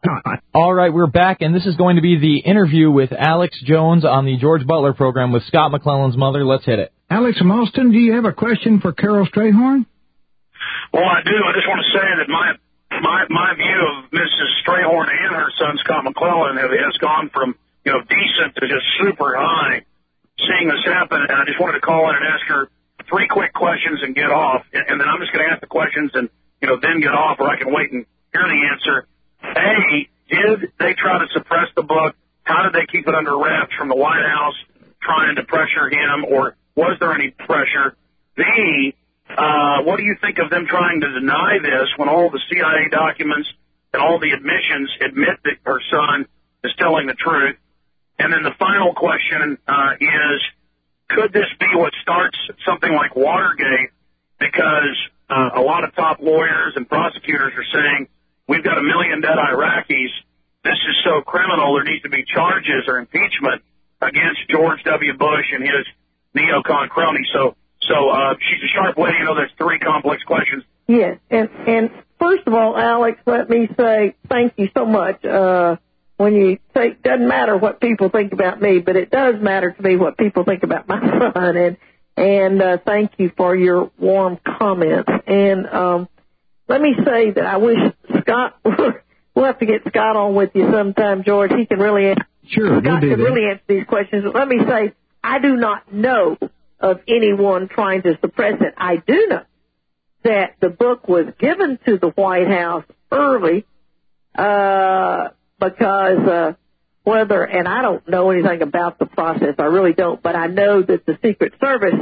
All right, we're back, and this is going to be the interview with Alex Jones on the George Butler program with Scott McClellan's mother. Let's hit it. Alex from Austin, do you have a question for Carol Strayhorn? Well, I do. I just want to say that my view of Mrs. Strayhorn and her son Scott McClellan has gone from decent to just super high. Seeing this happen, and I just wanted to call in and ask her 3 quick questions and get off, and then I'm just going to ask the questions and then get off, or I can wait and hear the answer. A, did they try to suppress the book? How did they keep it under wraps from the White House trying to pressure him, or was there any pressure? B, what do you think of them trying to deny this when all the CIA documents and all the admissions admit that her son is telling the truth? And then the final question is, could this be what starts something like Watergate? Because a lot of top lawyers and prosecutors are saying, we've got 1 million dead Iraqis. This is so criminal, there needs to be charges or impeachment against George W. Bush and his neocon cronies. So she's a sharp lady. There's 3 complex questions. Yes, and first of all, Alex, let me say thank you so much. When you say, doesn't matter what people think about me, but it does matter to me what people think about my son, and thank you for your warm comments. And let me say that I wish Scott, we'll have to get Scott on with you sometime, George. He can really answer. Sure, Scott can really answer these questions. But let me say, I do not know of anyone trying to suppress it. I do know that the book was given to the White House early, because whether, and I don't know anything about the process, I really don't, but I know that the Secret Service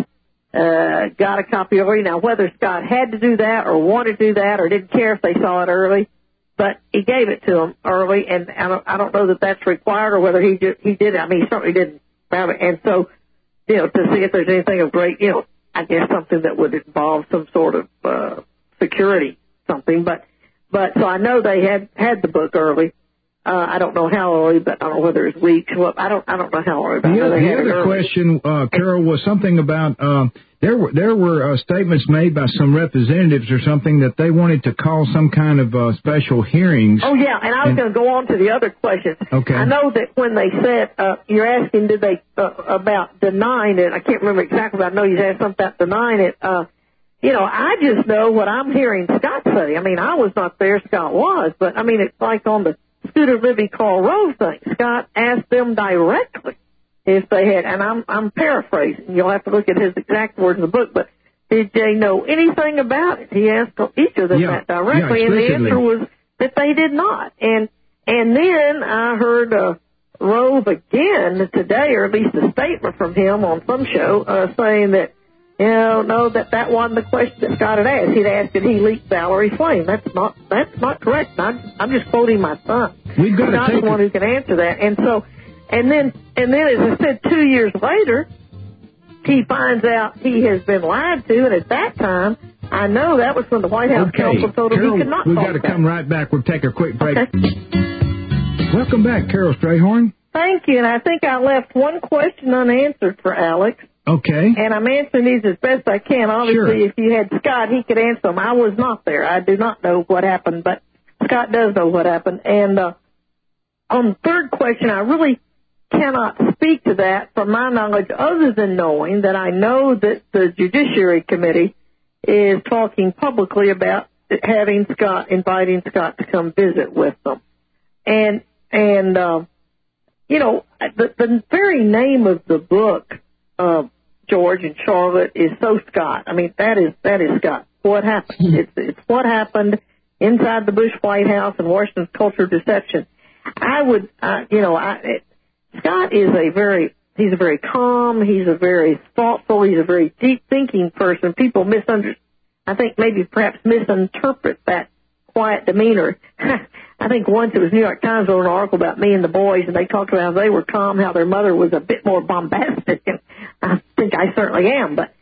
got a copy early. Now, whether Scott had to do that or wanted to do that or didn't care if they saw it early, but he gave it to them early, and I don't know that that's required or whether he did it. I mean, he certainly didn't have it. And so, to see if there's anything of great, I guess something that would involve some sort of security, something. But so I know they had the book early. I don't know how early, but I don't know whether it's weeks. Well, I don't know how early. The other question, Carol, was something about there were statements made by some representatives or something that they wanted to call some kind of special hearings. Oh yeah, and I was going to go on to the other questions. Okay. I know that when they said you're asking, did they about denying it? I can't remember exactly, but I know you asked something about denying it. I just know what I'm hearing Scott say. I mean, I was not there, Scott was, but I mean, it's like on the Scooter Libby Karl Rove thing. Scott asked them directly if they had, and I'm paraphrasing. You'll have to look at his exact words in the book, but did they know anything about it? He asked each of them that directly, and the answer was that they did not. And then I heard Rove again today, or at least a statement from him on some show, saying that, no, that wasn't the question that Scott had asked. He'd asked, did he leak Valerie Flame? That's not correct. I'm just quoting my son. We've got Scott's the one who can answer that. And so, and then, as I said, 2 years later, he finds out he has been lied to, and at that time, I know that was when the White House counsel told him Carol, he could not. We've got to come right back. We'll take a quick break. Okay. Welcome back, Carol Strayhorn. Thank you, and I think I left one question unanswered for Alex. Okay. And I'm answering these as best I can. Obviously, If you had Scott, he could answer them. I was not there. I do not know what happened, but Scott does know what happened. And on the third question, I really cannot speak to that from my knowledge other than knowing that I know that the Judiciary Committee is talking publicly about inviting Scott to come visit with them. And the very name of the book, George and Charlotte, is so Scott. I mean, that is Scott. What happened? It's what happened inside the Bush White House and Washington's culture of deception. Scott is he's a very calm, he's a very thoughtful, he's a very deep thinking person. People perhaps misinterpret that quiet demeanor. I think once it was New York Times wrote an article about me and the boys, and they talked about how they were calm, how their mother was a bit more bombastic, and I think I certainly am. But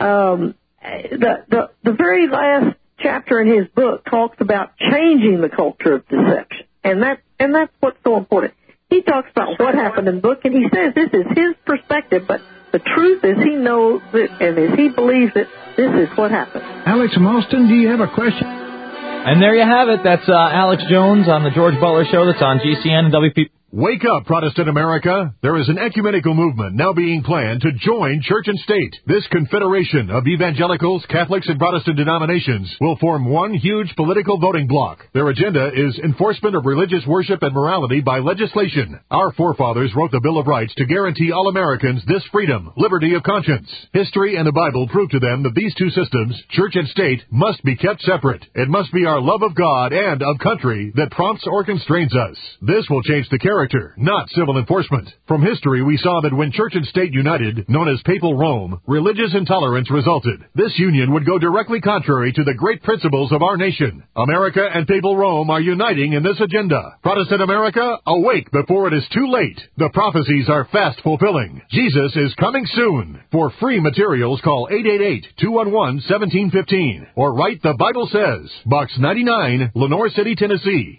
the very last chapter in his book talks about changing the culture of deception, and that's what's so important. He talks about what happened in the book, and he says this is his perspective, but the truth is he knows it, and he believes that this is what happened. Alex from Austin, do you have a question? And there you have it. That's Alex Jones on the George Butler Show. That's on GCN and WP. Wake up, Protestant America. There is an ecumenical movement now being planned to join church and state. This confederation of evangelicals, Catholics, and Protestant denominations will form one huge political voting bloc. Their agenda is enforcement of religious worship and morality by legislation. Our forefathers wrote the Bill of Rights to guarantee all Americans this freedom, liberty of conscience. History and the Bible prove to them that these two systems, church and state, must be kept separate. It must be our love of God and of country that prompts or constrains us. This will change the character, not civil enforcement. From history, we saw that when church and state united, known as Papal Rome, religious intolerance resulted. This union would go directly contrary to the great principles of our nation. America and Papal Rome are uniting in this agenda. Protestant America, awake before it is too late. The prophecies are fast fulfilling. Jesus is coming soon. For free materials, call 888-211-1715 or write The Bible Says, Box 99, Lenore City, Tennessee,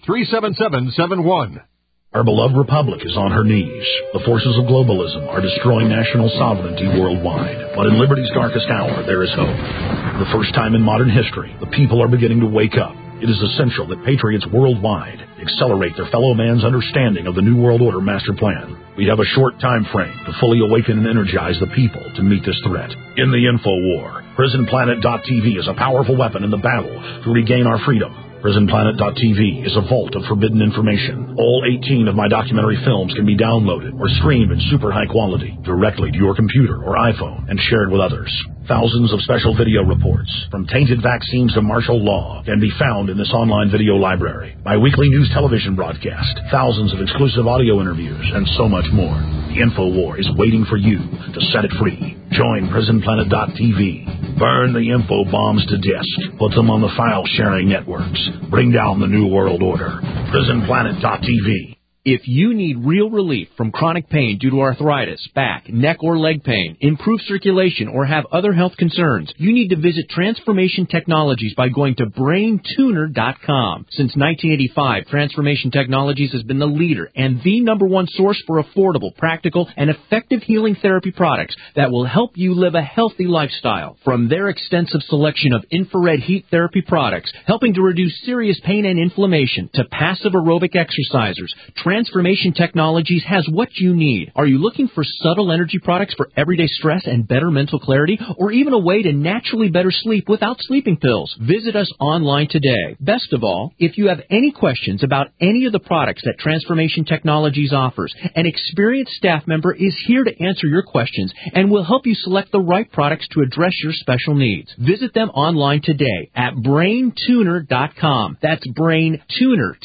37771. Our beloved republic is on her knees. The forces of globalism are destroying national sovereignty worldwide. But in liberty's darkest hour, there is hope. For the first time in modern history, the people are beginning to wake up. It is essential that patriots worldwide accelerate their fellow man's understanding of the New World Order master plan. We have a short time frame to fully awaken and energize the people to meet this threat. In the info war, PrisonPlanet.tv is a powerful weapon in the battle to regain our freedom. PrisonPlanet.tv is a vault of forbidden information. All 18 of my documentary films can be downloaded or streamed in super high quality directly to your computer or iPhone and shared with others. Thousands of special video reports, from tainted vaccines to martial law, can be found in this online video library. My weekly news television broadcast, thousands of exclusive audio interviews, and so much more. The info war is waiting for you to set it free. Join PrisonPlanet.tv. Burn the info bombs to disk. Put them on the file-sharing networks. Bring down the New World Order. PrisonPlanet.tv. If you need real relief from chronic pain due to arthritis, back, neck, or leg pain, improved circulation, or have other health concerns, you need to visit Transformation Technologies by going to BrainTuner.com. Since 1985, Transformation Technologies has been the leader and the #1 source for affordable, practical, and effective healing therapy products that will help you live a healthy lifestyle. From their extensive selection of infrared heat therapy products, helping to reduce serious pain and inflammation, to passive aerobic exercisers, Transformation Technologies has what you need. Are you looking for subtle energy products for everyday stress and better mental clarity, or even a way to naturally better sleep without sleeping pills? Visit us online today. Best of all, if you have any questions about any of the products that Transformation Technologies offers, an experienced staff member is here to answer your questions and will help you select the right products to address your special needs. Visit them online today at BrainTuner.com. That's BrainTuner,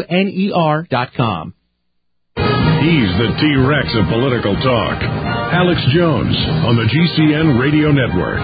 TUNER.com. He's the T-Rex of political talk. Alex Jones on the GCN Radio Network.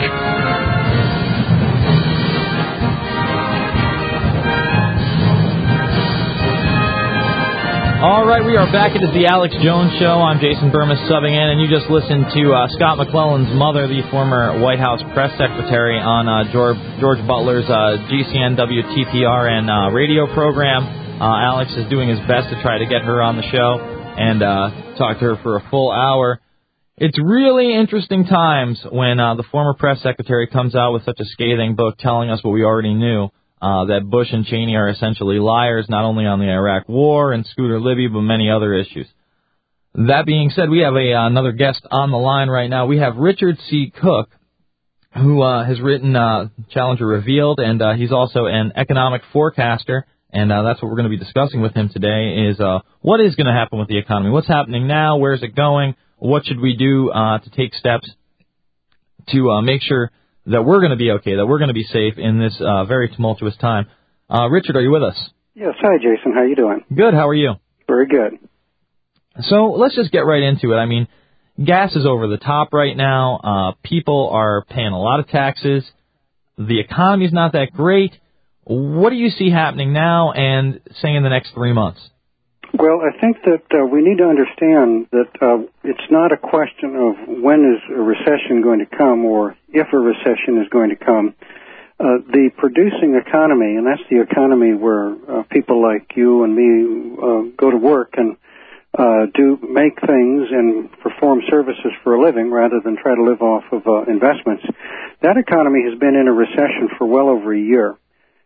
All right, we are back. It is the Alex Jones Show. I'm Jason Burmis subbing in, and you just listened to Scott McClellan's mother, the former White House press secretary, on George Butler's GCN WTPR and radio program. Alex is doing his best to try to get her on the show and talk to her for a full hour. It's really interesting times when the former press secretary comes out with such a scathing book telling us what we already knew, that Bush and Cheney are essentially liars, not only on the Iraq War and Scooter Libby, but many other issues. That being said, we have another guest on the line right now. We have Richard C. Cook, who has written Challenger Revealed, and he's also an economic forecaster. And that's what we're going to be discussing with him today is what is going to happen with the economy? What's happening now? Where's it going? What should we do to take steps to make sure that we're going to be okay, that we're going to be safe in this very tumultuous time? Richard, are you with us? Yes. Hi, Jason. How are you doing? Good. How are you? Very good. So let's just get right into it. I mean, gas is over the top right now. People are paying a lot of taxes. The economy's not that great. What do you see happening now and, say, in the next 3 months? Well, I think that we need to understand that it's not a question of when is a recession going to come or if a recession is going to come. The producing economy, and that's the economy where people like you and me go to work and make things and perform services for a living rather than try to live off of investments. That economy has been in a recession for well over a year.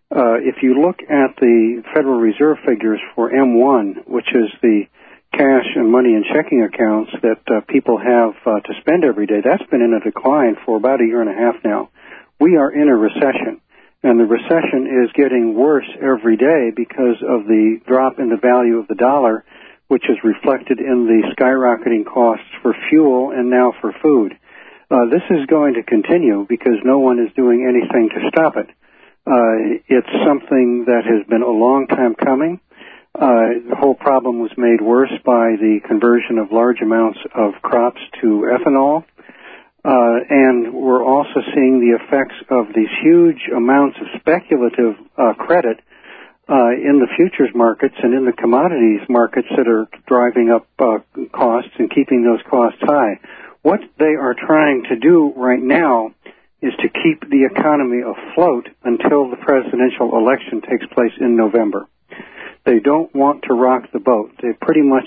If you look at the Federal Reserve figures for M1, which is the cash and money and checking accounts that people have to spend every day, that's been in a decline for about a year and a half now. We are in a recession, and the recession is getting worse every day because of the drop in the value of the dollar, which is reflected in the skyrocketing costs for fuel and now for food. This is going to continue because no one is doing anything to stop it. It's something that has been a long time coming. The whole problem was made worse by the conversion of large amounts of crops to ethanol. And we're also seeing the effects of these huge amounts of speculative credit in the futures markets and in the commodities markets that are driving up costs and keeping those costs high. What they are trying to do right now is to keep the economy afloat until the presidential election takes place in November. They don't want to rock the boat. They pretty much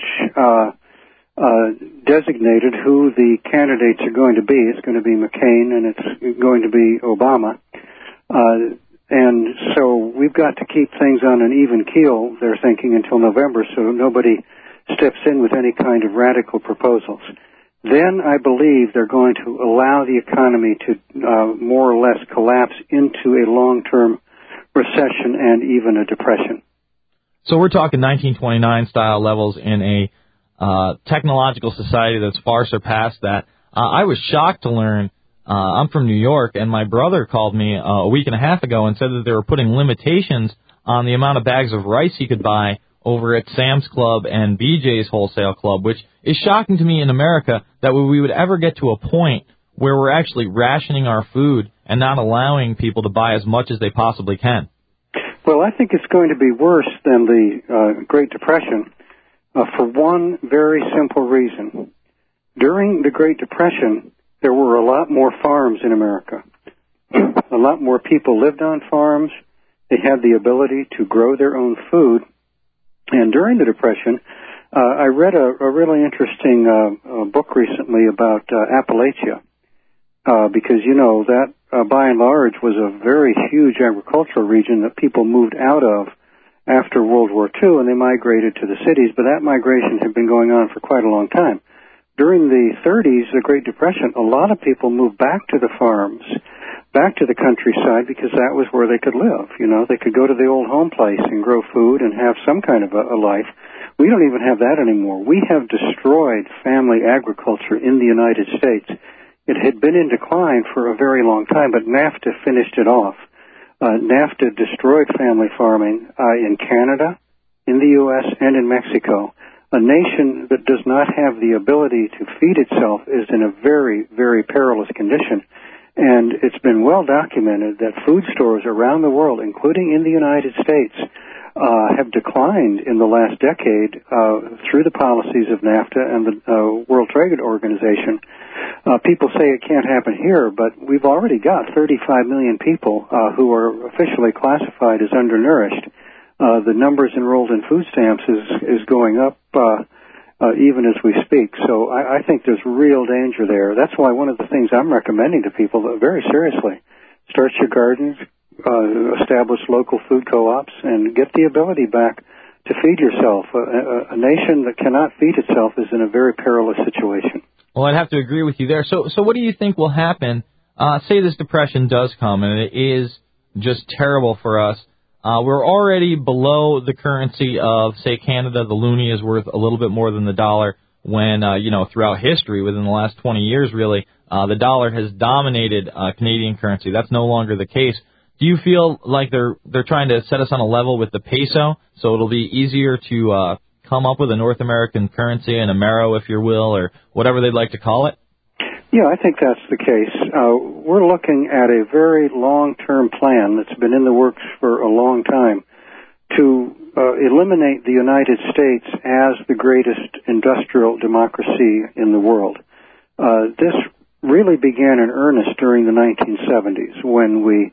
designated who the candidates are going to be. It's going to be McCain and it's going to be Obama. And so we've got to keep things on an even keel, they're thinking, until November, so nobody steps in with any kind of radical proposals. Then I believe they're going to allow the economy to more or less collapse into a long-term recession and even a depression. So we're talking 1929 style levels in a technological society that's far surpassed that. I was shocked to learn, I'm from New York, and my brother called me a week and a half ago and said that they were putting limitations on the amount of bags of rice he could buy over at Sam's Club and BJ's Wholesale Club, which is shocking to me in America that we would ever get to a point where we're actually rationing our food and not allowing people to buy as much as they possibly can. Well, I think it's going to be worse than the Great Depression for one very simple reason. During the Great Depression, there were a lot more farms in America. A lot more people lived on farms. They had the ability to grow their own food. And during the Depression, I read a really interesting book recently about Appalachia, because, you know, that by and large was a very huge agricultural region that people moved out of after World War II, and they migrated to the cities, but that migration had been going on for quite a long time. During the 30s, the Great Depression, a lot of people moved back to the farms, back to the countryside, because that was where they could live. You know, they could go to the old home place and grow food and have some kind of a life. We don't even have that anymore. We have destroyed family agriculture in the United States. It had been in decline for a very long time, but NAFTA finished it off. NAFTA destroyed family farming in Canada, in the U.S., and in Mexico. A nation that does not have the ability to feed itself is in a very, very perilous condition. And it's been well documented that food stores around the world, including in the United States, have declined in the last decade through the policies of NAFTA and the World Trade Organization. People say it can't happen here, but we've already got 35 million people who are officially classified as undernourished. The numbers enrolled in food stamps is going up even as we speak. So I think there's real danger there. That's why one of the things I'm recommending to people very seriously, start your gardens, establish local food co-ops, and get the ability back to feed yourself. A nation that cannot feed itself is in a very perilous situation. Well, I'd have to agree with you there. So what do you think will happen? Say this depression does come, and it is just terrible for us. We're already below the currency of, say, Canada. The loonie is worth a little bit more than the dollar when, throughout history, within the last 20 years, really, the dollar has dominated Canadian currency. That's no longer the case. Do you feel like they're trying to set us on a level with the peso, so it'll be easier to come up with a North American currency, an Amero, if you will, or whatever they'd like to call it? Yeah, I think that's the case. We're looking at a very long-term plan that's been in the works for a long time to eliminate the United States as the greatest industrial democracy in the world. This really began in earnest during the 1970s when we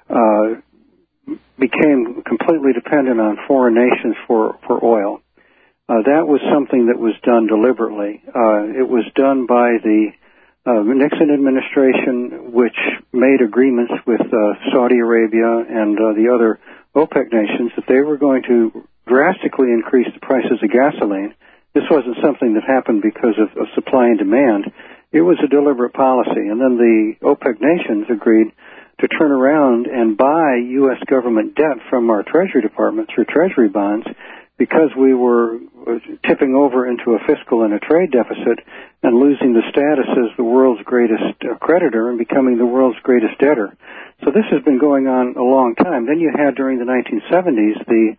became completely dependent on foreign nations for oil. That was something that was done deliberately. It was done by the Nixon administration, which made agreements with Saudi Arabia and the other OPEC nations that they were going to drastically increase the prices of gasoline. This wasn't something that happened because of supply and demand. It was a deliberate policy. And then the OPEC nations agreed to turn around and buy U.S. government debt from our Treasury Department through Treasury bonds because we were tipping over into a fiscal and a trade deficit and losing the status as the world's greatest creditor and becoming the world's greatest debtor. So this has been going on a long time. Then you had during the 1970s the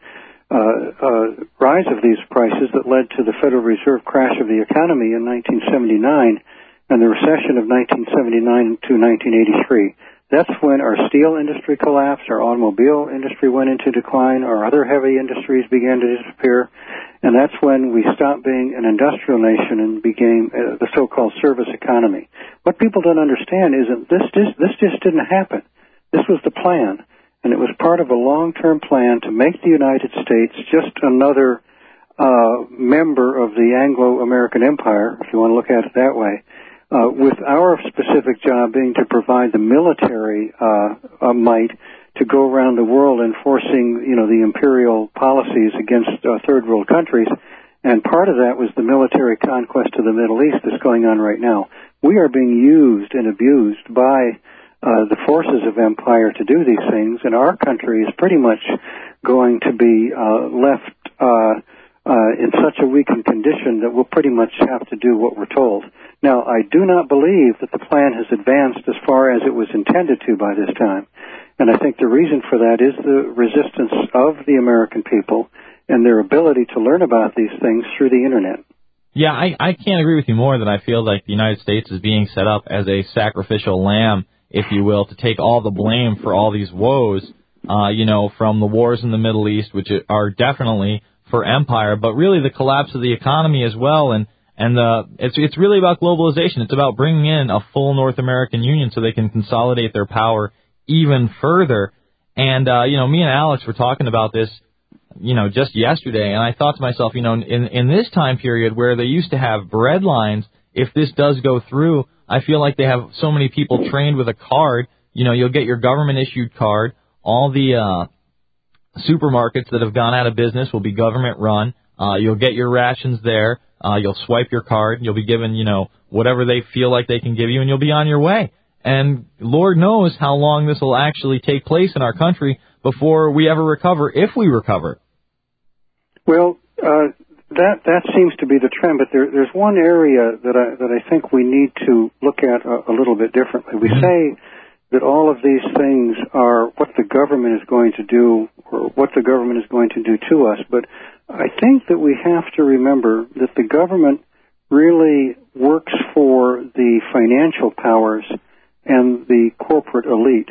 rise of these prices that led to the Federal Reserve crash of the economy in 1979 and the recession of 1979 to 1983. That's when our steel industry collapsed, our automobile industry went into decline, our other heavy industries began to disappear, and that's when we stopped being an industrial nation and became the so-called service economy. What people don't understand is that this just didn't happen. This was the plan, and it was part of a long-term plan to make the United States just another member of the Anglo-American Empire, if you want to look at it that way, with our specific job being to provide the military might to go around the world enforcing, the imperial policies against third world countries. And part of that was the military conquest of the Middle East that's going on right now. We are being used and abused by the forces of empire to do these things, and our country is pretty much going to be left in such a weakened condition that we'll pretty much have to do what we're told. Now, I do not believe that the plan has advanced as far as it was intended to by this time, and I think the reason for that is the resistance of the American people and their ability to learn about these things through the Internet. Yeah, I can't agree with you more that I feel like the United States is being set up as a sacrificial lamb, if you will, to take all the blame for all these woes, from the wars in the Middle East, which are definitely for empire, but really the collapse of the economy as well, and it's really about globalization. It's about bringing in a full North American Union so they can consolidate their power even further. And me and Alex were talking about this, just yesterday, and I thought to myself, in this time period where they used to have bread lines, if this does go through, I feel like they have so many people trained with a card. You'll get your government issued card. All the supermarkets that have gone out of business will be government run. You'll get your rations there. You'll swipe your card. You'll be given, whatever they feel like they can give you, and you'll be on your way. And Lord knows how long this will actually take place in our country before we ever recover, if we recover. Well, that seems to be the trend, but there's one area that I think we need to look at a little bit differently. We say that all of these things are what the government is going to do or what the government is going to do to us, but I think that we have to remember that the government really works for the financial powers and the corporate elite.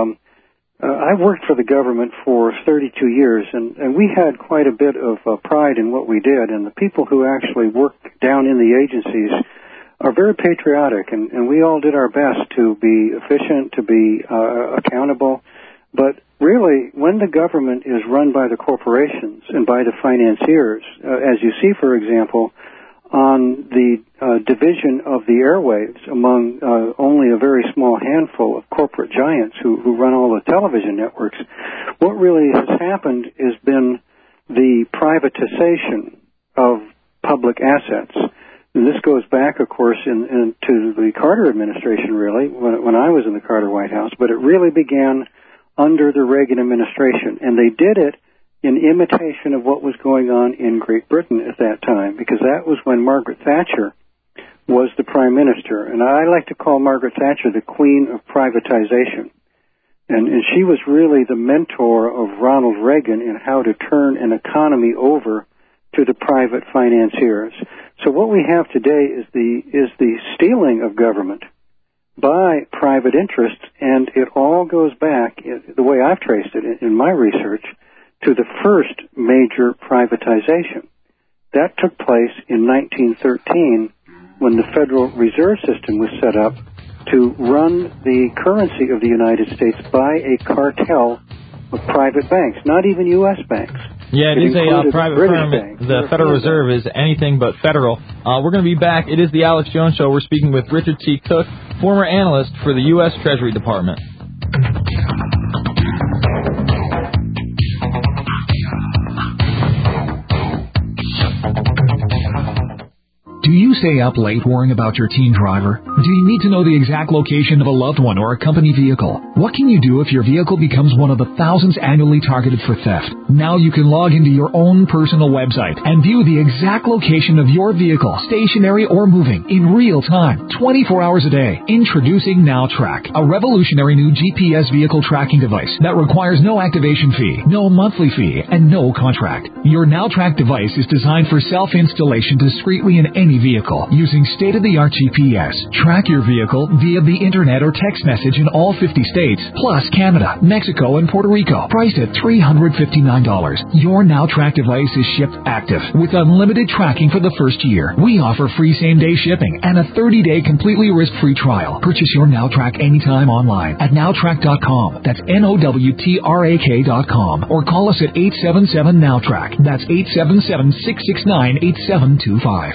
I worked for the government for 32 years, and we had quite a bit of pride in what we did, and the people who actually worked down in the agencies are very patriotic, and we all did our best to be efficient, to be accountable. But really, when the government is run by the corporations and by the financiers, as you see, for example, on the division of the airwaves among only a very small handful of corporate giants who run all the television networks, what really has happened has been the privatization of public assets. And this goes back, of course, to the Carter administration, really, when I was in the Carter White House, but it really began under the Reagan administration, and they did it in imitation of what was going on in Great Britain at that time, because that was when Margaret Thatcher was the prime minister. And I like to call Margaret Thatcher the queen of privatization. And she was really the mentor of Ronald Reagan in how to turn an economy over to the private financiers. So what we have today is the stealing of government by private interests, and it all goes back, the way I've traced it in my research, to the first major privatization. That took place in 1913 when the Federal Reserve System was set up to run the currency of the United States by a cartel of private banks, not even U.S. banks. Yeah, it is a private firm. Bank. The Federal Reserve is anything but federal. We're going to be back. It is the Alex Jones Show. We're speaking with Richard C. Cook, former analyst for the U.S. Treasury Department. Do you stay up late worrying about your teen driver? Do you need to know the exact location of a loved one or a company vehicle? What can you do if your vehicle becomes one of the thousands annually targeted for theft? Now you can log into your own personal website and view the exact location of your vehicle, stationary or moving, in real time, 24 hours a day. Introducing NowTrack, a revolutionary new GPS vehicle tracking device that requires no activation fee, no monthly fee, and no contract. Your NowTrack device is designed for self-installation discreetly in any vehicle using state-of-the-art GPS. Track your vehicle via the internet or text message in all 50 states, plus Canada, Mexico, and Puerto Rico. Priced at $359. Your NowTrack device is shipped active with unlimited tracking for the first year. We offer free same-day shipping and a 30-day completely risk-free trial. Purchase your NowTrack anytime online at nowtrack.com. That's NOWTRAK.com. Or call us at 877-NOWTRACK. That's 877-669-8725.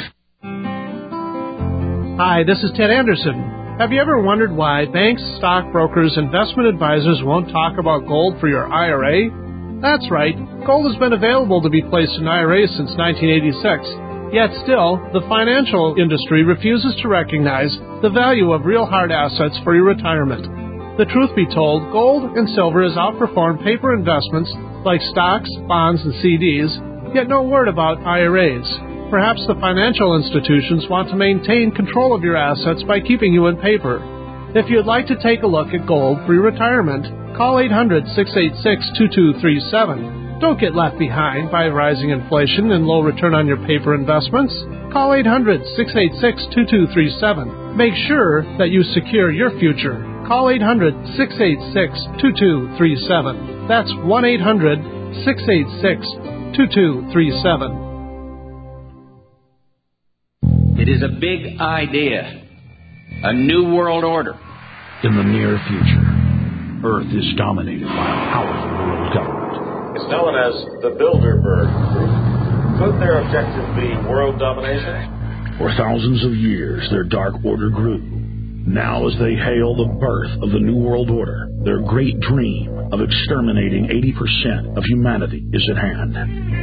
Hi, this is Ted Anderson. Have you ever wondered why banks, stockbrokers, investment advisors won't talk about gold for your IRA? That's right. Gold has been available to be placed in IRAs since 1986. Yet still, the financial industry refuses to recognize the value of real hard assets for your retirement. The truth be told, gold and silver has outperformed paper investments like stocks, bonds, and CDs, yet no word about IRAs. Perhaps the financial institutions want to maintain control of your assets by keeping you in paper. If you'd like to take a look at gold for your retirement, call 800-686-2237. Don't get left behind by rising inflation and low return on your paper investments. Call 800-686-2237. Make sure that you secure your future. Call 800-686-2237. That's 1-800-686-2237. It is a big idea, a new world order. In the near future, Earth is dominated by a powerful world government. It's known as the Bilderberg Group. Could their objective be world domination? For thousands of years, their dark order grew. Now, as they hail the birth of the New World Order, their great dream of exterminating 80% of humanity is at hand.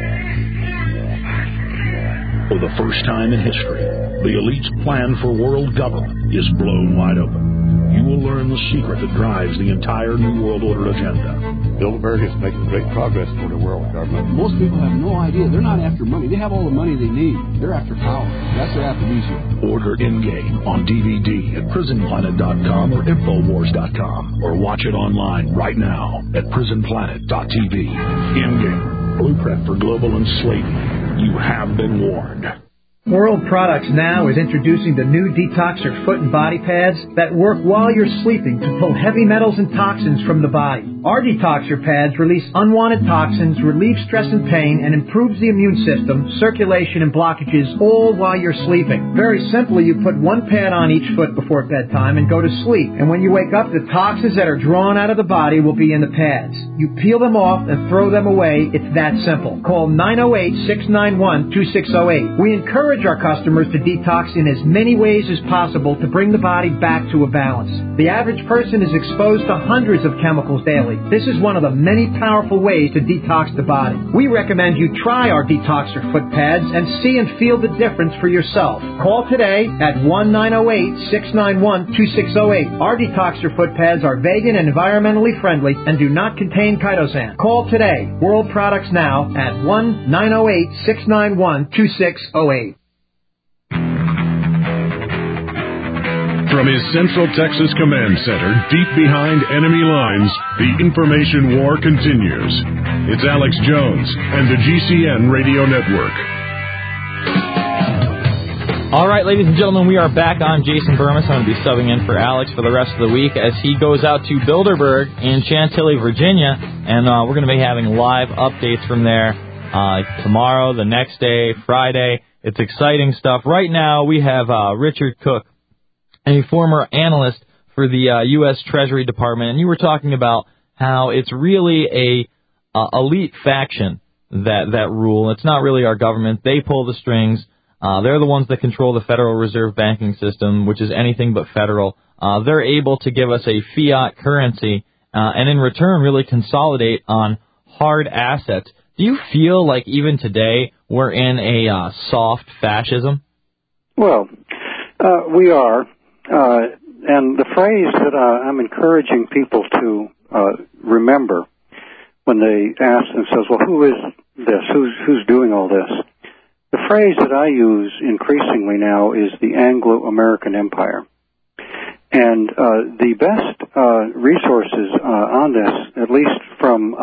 For the first time in history, the elite's plan for world government is blown wide open. You will learn the secret that drives the entire New World Order agenda. Bilderberg is making great progress toward a world government. Most people have no idea. They're not after money. They have all the money they need. They're after power. That's their aphrodisiac. Order Endgame on DVD at prisonplanet.com or Infowars.com, or watch it online right now at prisonplanet.tv. Endgame, blueprint for global enslavement. You have been warned. World Products Now is introducing the new Detoxer foot and body pads that work while you're sleeping to pull heavy metals and toxins from the body. Our Detoxer pads release unwanted toxins, relieve stress and pain, and improves the immune system, circulation, and blockages all while you're sleeping. Very simply, you put one pad on each foot before bedtime and go to sleep. And when you wake up, the toxins that are drawn out of the body will be in the pads. You peel them off and throw them away. It's that simple. Call 908-691-2608. We encourage our customers to detox in as many ways as possible to bring the body back to a balance. The average person is exposed to hundreds of chemicals daily. This is one of the many powerful ways to detox the body. We recommend you try our Detoxer foot pads and see and feel the difference for yourself. Call today at 1-908-691-2608. Our Detoxer foot pads are vegan and environmentally friendly and do not contain chitosan. Call today. World Products Now at 1-908-691-2608. From his Central Texas Command Center, deep behind enemy lines, the information war continues. It's Alex Jones and the GCN Radio Network. All right, ladies and gentlemen, we are back on Jason Burmis. I'm going to be subbing in for Alex for the rest of the week as he goes out to Bilderberg in Chantilly, Virginia, and we're going to be having live updates from there tomorrow, the next day, Friday. It's exciting stuff. Right now, we have Richard Cook, a former analyst for the U.S. Treasury Department, and you were talking about how it's really a elite faction that rule. It's not really our government. They pull the strings. They're the ones that control the Federal Reserve banking system, which is anything but federal. They're able to give us a fiat currency and in return really consolidate on hard assets. Do you feel like even today we're in a soft fascism? Well, we are. And the phrase that I'm encouraging people to remember when they ask themselves, well, who is this? Who's doing all this? The phrase that I use increasingly now is the Anglo-American Empire. And the best resources on this, at least from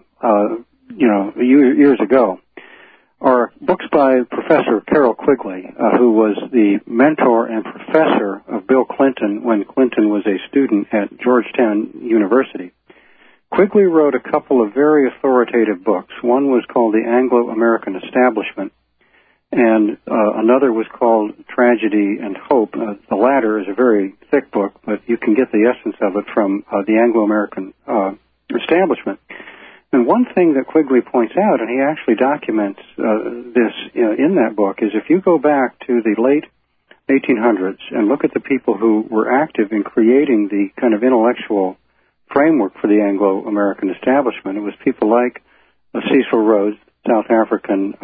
years ago, are books by Professor Carroll Quigley, who was the mentor and professor of Bill Clinton when Clinton was a student at Georgetown University. Quigley wrote a couple of very authoritative books. One was called The Anglo-American Establishment, and another was called Tragedy and Hope. The latter is a very thick book, but you can get the essence of it from the Anglo-American Establishment. And one thing that Quigley points out, and he actually documents this in that book, is if you go back to the late 1800s and look at the people who were active in creating the kind of intellectual framework for the Anglo-American establishment, it was people like Cecil Rhodes, South African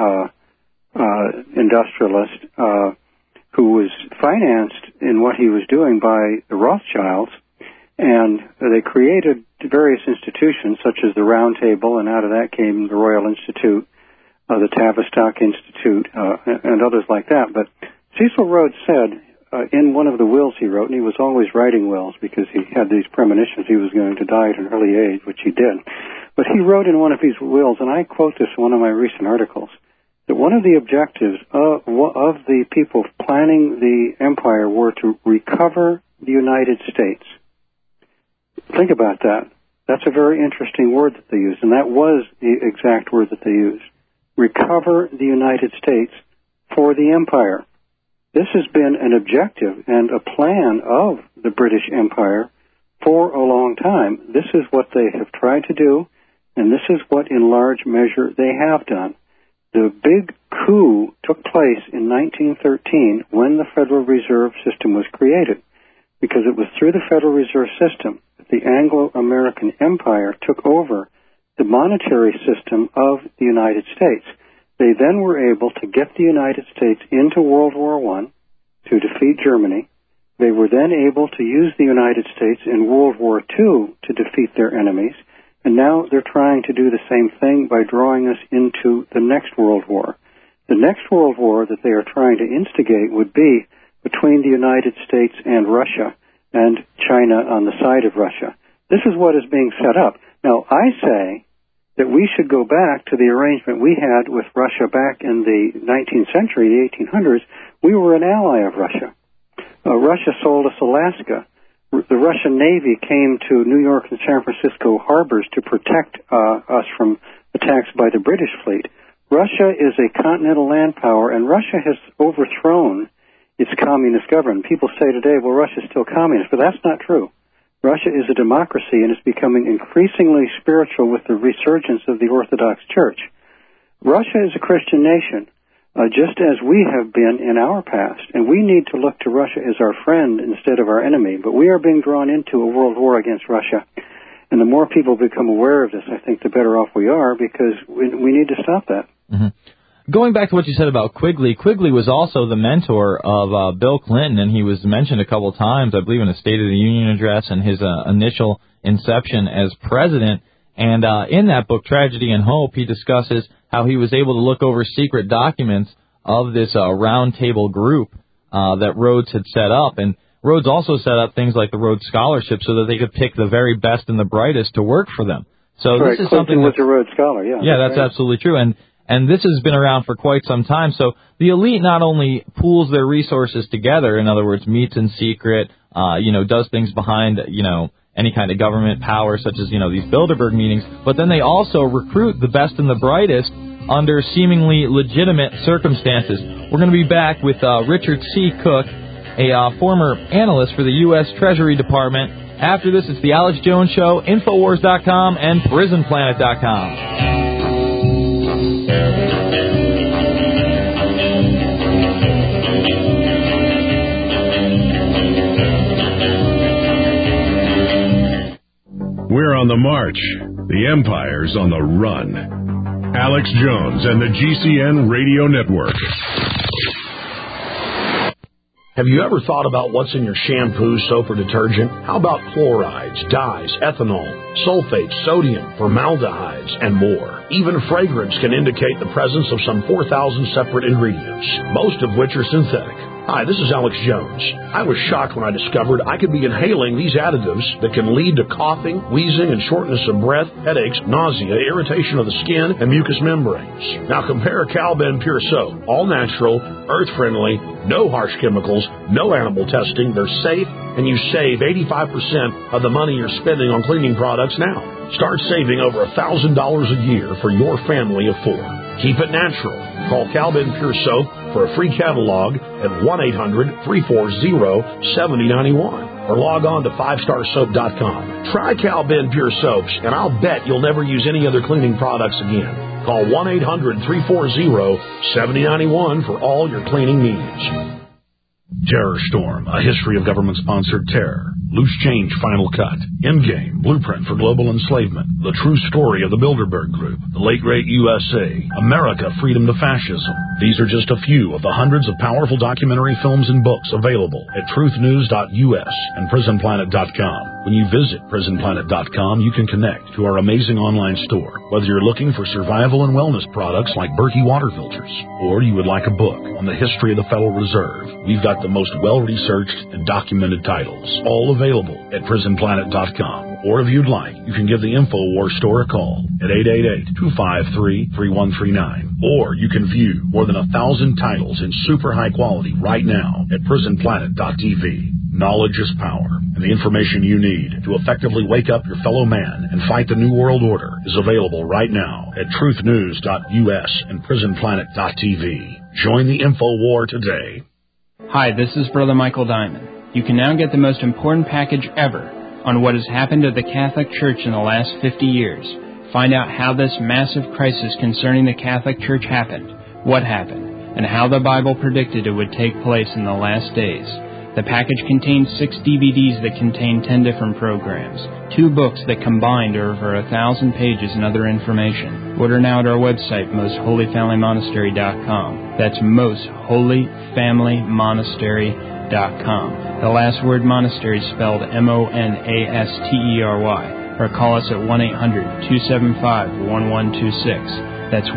industrialist, who was financed in what he was doing by the Rothschilds, and they created various institutions such as the Round Table, and out of that came the Royal Institute, the Tavistock Institute, and others like that. But Cecil Rhodes said in one of the wills he wrote, and he was always writing wills because he had these premonitions he was going to die at an early age, which he did. But he wrote in one of his wills, and I quote this in one of my recent articles, that one of the objectives of the people planning the empire were to recover the United States. Think about that. That's a very interesting word that they used, and that was the exact word that they used. Recover the United States for the empire. This has been an objective and a plan of the British Empire for a long time. This is what they have tried to do, and this is what in large measure they have done. The big coup took place in 1913 when the Federal Reserve System was created, because it was through the Federal Reserve System that the Anglo-American Empire took over the monetary system of the United States. They then were able to get the United States into World War I to defeat Germany. They were then able to use the United States in World War II to defeat their enemies. And now they're trying to do the same thing by drawing us into the next World War. The next World War that they are trying to instigate would be between the United States and Russia, and China on the side of Russia. This is what is being set up. Now, I say that we should go back to the arrangement we had with Russia back in the 19th century, the 1800s. We were an ally of Russia. Russia sold us Alaska. The Russian Navy came to New York and San Francisco harbors to protect us from attacks by the British fleet. Russia is a continental land power, and Russia has overthrown its communist government. People say today, well, Russia's still communist, but that's not true. Russia is a democracy, and it's becoming increasingly spiritual with the resurgence of the Orthodox Church. Russia is a Christian nation, just as we have been in our past, and we need to look to Russia as our friend instead of our enemy. But we are being drawn into a world war against Russia, and the more people become aware of this, I think the better off we are, because we need to stop that. Mm-hmm. Going back to what you said about Quigley, Quigley was also the mentor of Bill Clinton, and he was mentioned a couple times, I believe, in a State of the Union address and his initial inception as president. And in that book, Tragedy and Hope, he discusses how he was able to look over secret documents of this round table group that Rhodes had set up. And Rhodes also set up things like the Rhodes Scholarship so that they could pick the very best and the brightest to work for them. So right. This is Clinton something was a Rhodes Scholar, yeah. Yeah, that's absolutely true. And this has been around for quite some time. So the elite not only pools their resources together, in other words, meets in secret, does things behind, any kind of government power, such as, these Bilderberg meetings, but then they also recruit the best and the brightest under seemingly legitimate circumstances. We're going to be back with Richard C. Cook, a former analyst for the U.S. Treasury Department. After this, it's The Alex Jones Show, Infowars.com, and PrisonPlanet.com. on the march. The empire's on the run. Alex Jones and the GCN Radio Network. Have you ever thought about what's in your shampoo, soap, or detergent? How about chlorides, dyes, ethanol, sulfates, sodium, formaldehydes, and more? Even fragrance can indicate the presence of some 4,000 separate ingredients, most of which are synthetic. Hi, this is Alex Jones. I was shocked when I discovered I could be inhaling these additives that can lead to coughing, wheezing, and shortness of breath, headaches, nausea, irritation of the skin, and mucous membranes. Now compare Calben Pure Soap, all natural, earth-friendly, no harsh chemicals, no animal testing. They're safe, and you save 85% of the money you're spending on cleaning products now. Start saving over $1,000 a year for your family of 4. Keep it natural. Call Calben Pure Soap for a free catalog at 1-800-340-7091 or log on to 5starsoap.com. Try Calben Pure Soaps, and I'll bet you'll never use any other cleaning products again. Call 1-800-340-7091 for all your cleaning needs. Terror Storm, a history of government-sponsored terror. Loose Change Final Cut. Endgame, Blueprint for Global Enslavement. The True Story of the Bilderberg Group. The Late Great USA. America, Freedom to Fascism. These are just a few of the hundreds of powerful documentary films and books available at truthnews.us and prisonplanet.com. When you visit prisonplanet.com, you can connect to our amazing online store. Whether you're looking for survival and wellness products like Berkey water filters, or you would like a book on the history of the Federal Reserve, we've got the most well-researched and documented titles, all available at prisonplanet.com. Or if you'd like, you can give the InfoWars store a call at 888-253-3139. Or you can view more than 1,000 titles in super high quality right now at prisonplanet.tv. Knowledge is power, and the information you need to effectively wake up your fellow man and fight the New World Order is available right now at truthnews.us and prisonplanet.tv. Join the InfoWar today. Hi, this is Brother Michael Diamond. You can now get the most important package ever on what has happened to the Catholic Church in the last 50 years. Find out how this massive crisis concerning the Catholic Church happened, what happened, and how the Bible predicted it would take place in the last days. The package contains 6 DVDs that contain 10 different programs, 2 books that combined are over 1,000 pages and other information. Order now at our website, mostholyfamilymonastery.com. That's mostholyfamilymonastery.com. The last word monastery is spelled MONASTERY. Or call us at 1-800-275-1126. That's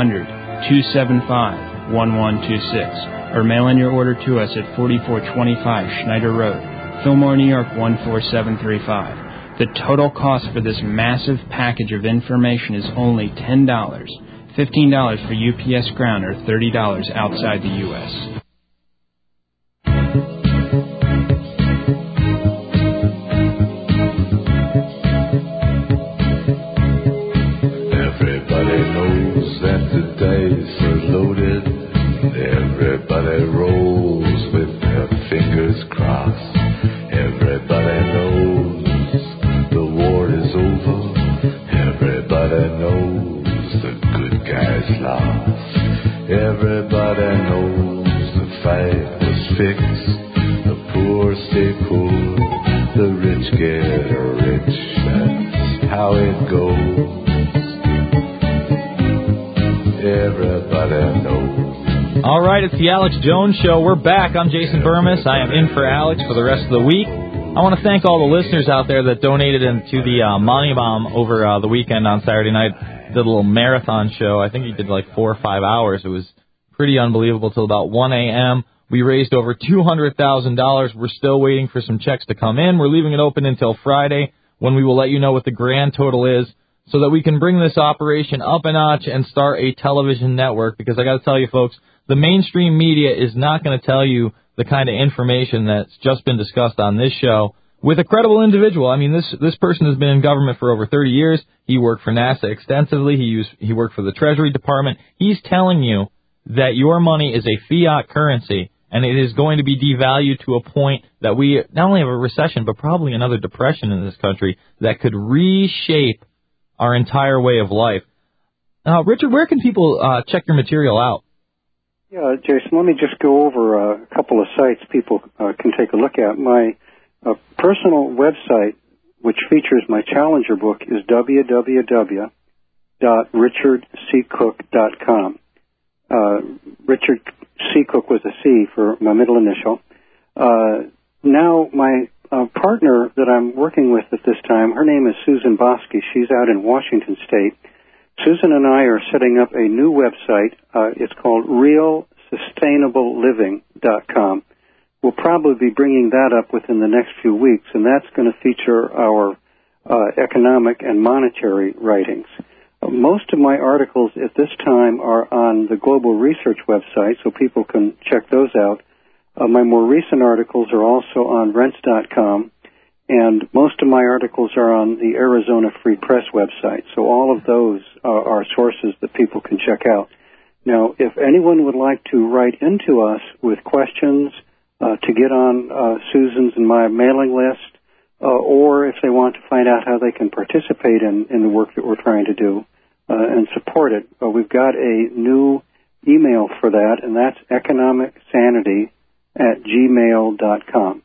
1-800-275-1126. Or mail in your order to us at 4425 Schneider Road, Fillmore, New York 14735. The total cost for this massive package of information is only $10, $15 for UPS Ground, or $30 outside the U.S. Everybody knows that the dice are loaded. Everybody rolls with their fingers crossed. Everybody knows the war is over. Everybody knows the good guys lost. Everybody knows the fight was fixed. The poor stay poor, the rich get rich. That's how it goes. Everybody knows. All right, it's the Alex Jones Show. We're back. I'm Jason Burmis. I am in for Alex for the rest of the week. I want to thank all the listeners out there that donated into the Money Bomb over the weekend on Saturday night. Did a little marathon show. I think he did like 4 or 5 hours. It was pretty unbelievable till about 1 a.m. We raised over $200,000. We're still waiting for some checks to come in. We're leaving it open until Friday, when we will let you know what the grand total is, so that we can bring this operation up a notch and start a television network. Because I got to tell you, folks, the mainstream media is not going to tell you the kind of information that's just been discussed on this show with a credible individual. I mean, this person has been in government for over 30 years. He worked for NASA extensively. He worked for the Treasury Department. He's telling you that your money is a fiat currency, and it is going to be devalued to a point that we not only have a recession, but probably another depression in this country that could reshape our entire way of life. Richard, where can people check your material out? Yeah, Jason, let me just go over a couple of sites people can take a look at. My personal website which features my Challenger book, is www.richardccook.com. Richard C. Cook was a C for my middle initial. Now, my partner that I'm working with at this time, her name is Susan Bosky. She's out in Washington State. Susan and I are setting up a new website. It's called realsustainableliving.com. We'll probably be bringing that up within the next few weeks, and that's going to feature our economic and monetary writings. Most of my articles at this time are on the Global Research website, so people can check those out. My more recent articles are also on Rense.com, and most of my articles are on the Arizona Free Press website, so all of those are sources that people can check out. Now, if anyone would like to write into us with questions to get on Susan's and my mailing list, or if they want to find out how they can participate in the work that we're trying to do and support it, we've got a new email for that, and that's economicsanity@gmail.com.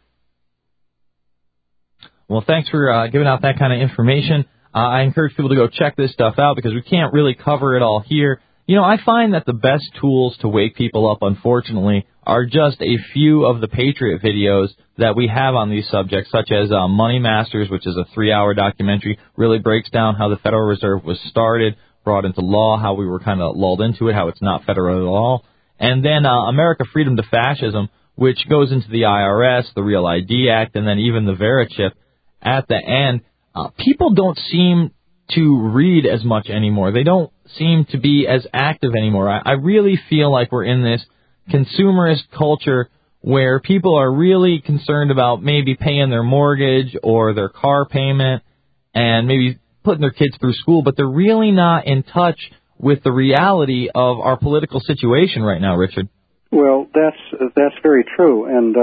Well, thanks for giving out that kind of information. I encourage people to go check this stuff out because we can't really cover it all here. You know, I find that the best tools to wake people up, unfortunately, are just a few of the Patriot videos that we have on these subjects, such as Money Masters, which is a 3-hour documentary, really breaks down how the Federal Reserve was started, brought into law, how we were kind of lulled into it, how it's not federal at all. And then America Freedom to Fascism, which goes into the IRS, the Real ID Act, and then even the VeriChip at the end. People don't seem to read as much anymore. They don't seem to be as active anymore. I really feel like we're in this consumerist culture where people are really concerned about maybe paying their mortgage or their car payment and maybe putting their kids through school, but they're really not in touch with the reality of our political situation right now, Richard. Well, that's very true, and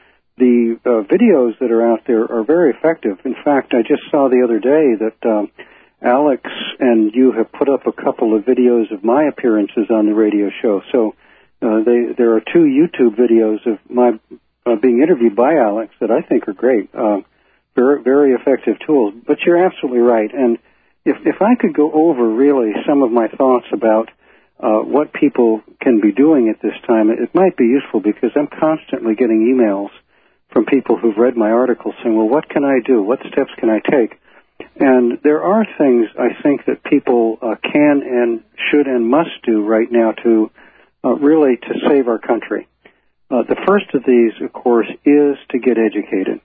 the videos that are out there are very effective. In fact, I just saw the other day that Alex and you have put up a couple of videos of my appearances on the radio show. So there are 2 YouTube videos of my being interviewed by Alex that I think are great. Very, very effective tools. But you're absolutely right. And if I could go over really some of my thoughts about what people can be doing at this time, it might be useful because I'm constantly getting emails from people who've read my articles saying, well, what can I do? What steps can I take? And there are things I think that people can and should and must do right now to really to save our country. The first of these, of course, is to get educated.